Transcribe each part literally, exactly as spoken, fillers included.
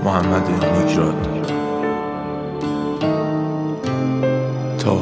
محمد نیکراد. تا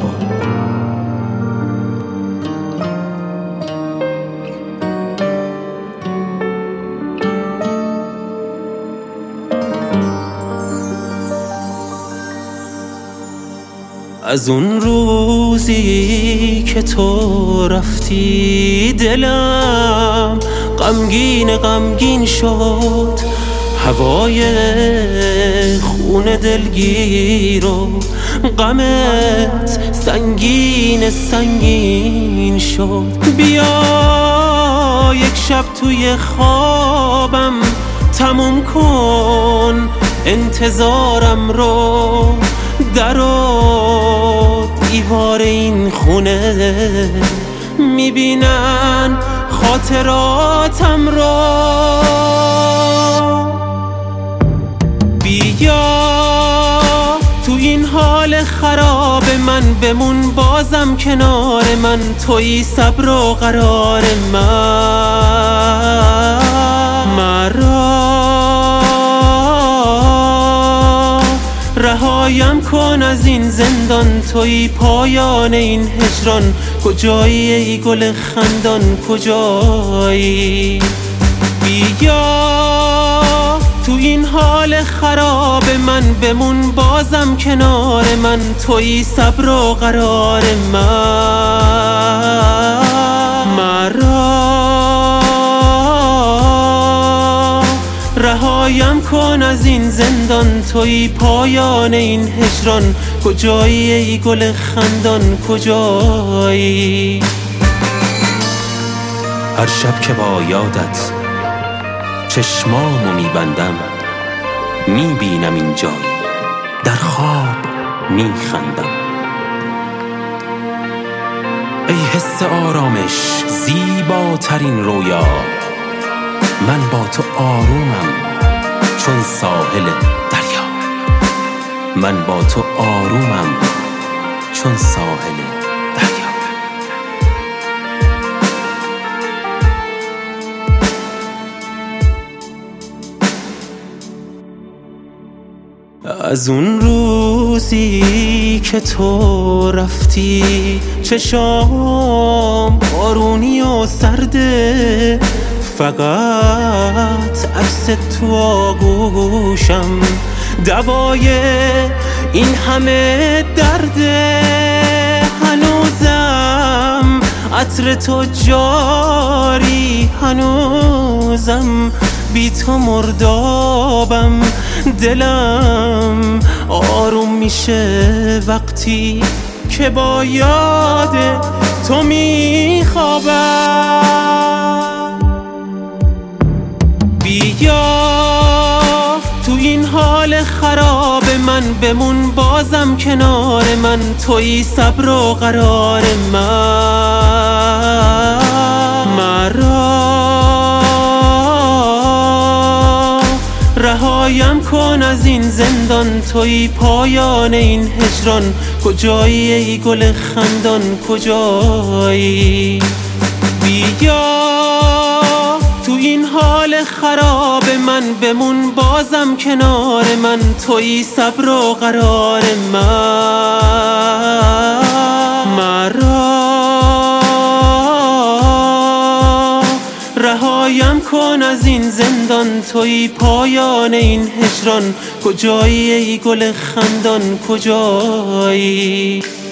از اون روزی که تو رفتی دلم غمگین غمگین شد، هوای خون دلگیر و غمت سنگین سنگین شد. بیا یک شب توی خوابم تموم کن انتظارم رو، در و دیوار این خونه میبینن خاطراتم رو. بیا تو این حال خراب من بمون بازم کنار من، تویی صبر و قرار من. مرا رهایم کن از این زندان، تویی پایان این هجران. کجایی ای گل خندان کجایی؟ بیا تو این حال خراب من بمون بازم کنار من، تویی صبر و قرار من. مرا رهایم کن از این زندان، تویی پایان این هجران. کجایی ای گل خندان کجایی؟ هر شب که با یادت چشمامو میبندم، میبینم این جایی در خواب میخندم. ای حس آرامش زیباترین رویا، من با تو آرومم چون ساحل دریا. من با تو آرومم چون ساحل دریا. از اون روزی که تو رفتی چشام بارونی و سرده، فقط عکس تو آغوشم دوای این همه درده. هنوزم عطر تو جاری، هنوزم بی تو مردابم. دلم آروم میشه وقتی که با یاد تو میخوابم. بیا تو این حال خراب من بمون بازم کنار من، تویی صبر و قرار من. مرا رهایم کن از این زندان، تویی پایان این هجران. کجایی ای گل خندان کجایی؟ بیا تو این حال خراب من بمون بازم کنار من، تویی صبر و قرار من. مرا رهایم کن از این زندان، تویی پایان این هجران. کجایی ای گل خندان کجایی؟